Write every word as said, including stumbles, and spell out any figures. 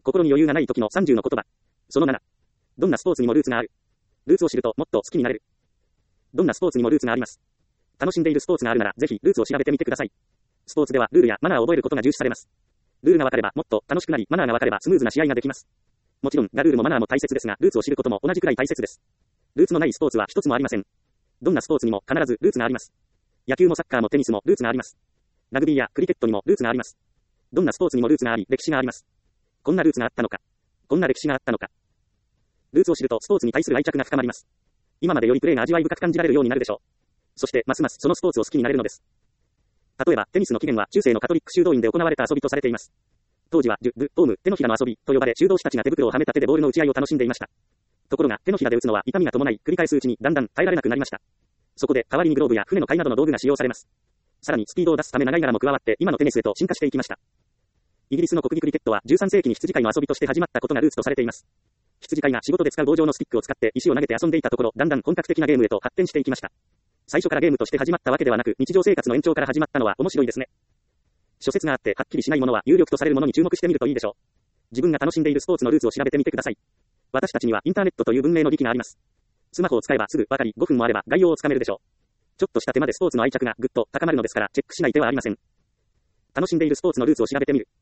心に余裕がない時のさんじゅうの言葉。そのなな。どんなスポーツにもルーツがある。ルーツを知るともっと好きになれる。どんなスポーツにもルーツがあります。楽しんでいるスポーツがあるならぜひルーツを調べてみてください。スポーツではルールやマナーを覚えることが重視されます。ルールが分かればもっと楽しくなり、マナーが分かればスムーズな試合ができます。もちろん、ルールもマナーも大切ですが、ルーツを知ることも同じくらい大切です。ルーツのないスポーツは一つもありません。どんなスポーツにも必ずルーツがあります。野球もサッカーもテニスもルーツがあります。ラグビーやクリケットにもルーツがあります。どんなスポーツにもルーツがあり、歴史があります。こんなルーツがあったのか。こんな歴史があったのか。ルーツを知るとスポーツに対する愛着が深まります。今までよりプレーが味わい深く感じられるようになるでしょう。そして、ますますそのスポーツを好きになれるのです。例えば、テニスの起源は中世のカトリック修道院で行われた遊びとされています。当時は、ジュ、ル、オーム、手のひらの遊びと呼ばれ、修道士たちが手袋をはめた手でボールの打ち合いを楽しんでいました。ところが、手のひらで打つのは痛みが伴い、繰り返すうちにだんだん耐えられなくなりました。そこで、代わりにグローブや船の貝などの道具が使用されます。さらに、スピードを出すため長い柄も加わって、今のテニスへと進化していきました。イギリスの国技クリケットはじゅうさん世紀に羊飼いの遊びとして始まったことがルーツとされています。羊飼いが仕事で使う棒状のスティックを使って石を投げて遊んでいたところ、だんだん本格的なゲームへと発展していきました。最初からゲームとして始まったわけではなく、日常生活の延長から始まったのは面白いですね。諸説があってはっきりしないものは有力とされるものに注目してみるといいでしょう。自分が楽しんでいるスポーツのルーツを調べてみてください。私たちにはインターネットという文明の利器があります。スマホを使えばすぐわかり、ごふんもあれば概要をつかめるでしょう。ちょっとした手間でスポーツの愛着がぐっと高まるのですから、チェックしない手はありません。楽しんでいるスポーツのルーツを調べてみる。